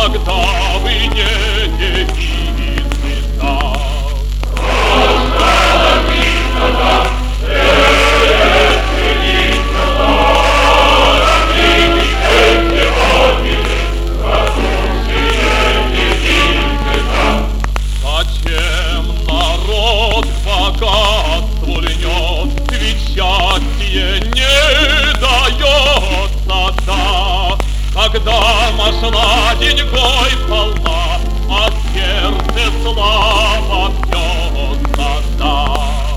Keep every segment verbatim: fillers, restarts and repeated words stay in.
когда вы не девицы, да. Зачем народ к богатству льнет, ведь счастье не дается, да. Когда машина деньгой полна, а сердце слава бьется, да.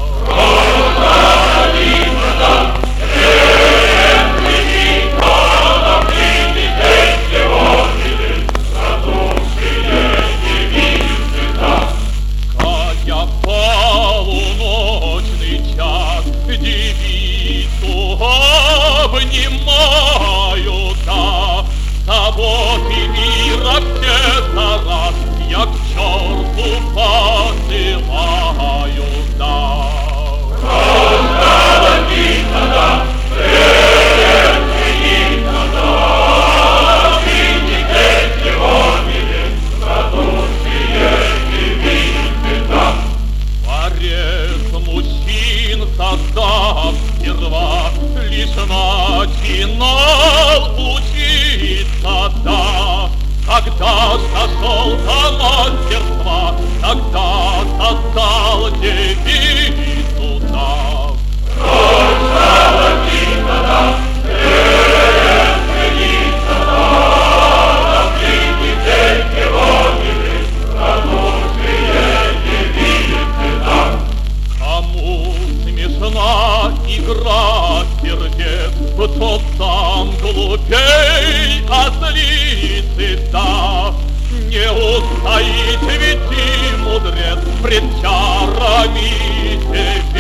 Кая полуночный час девицу обнимаю, да. Заботы мира все за раз я к черту посылаю, да. Дворец мужчин создав сперва, лишь начинал учиться, да. Когда сошел до мастерства, тогда создал девицу, да. Кому смешна игра сердец, тот сам глупей ослицы, да. Не устоит ведь и мудрец пред чарами девиц.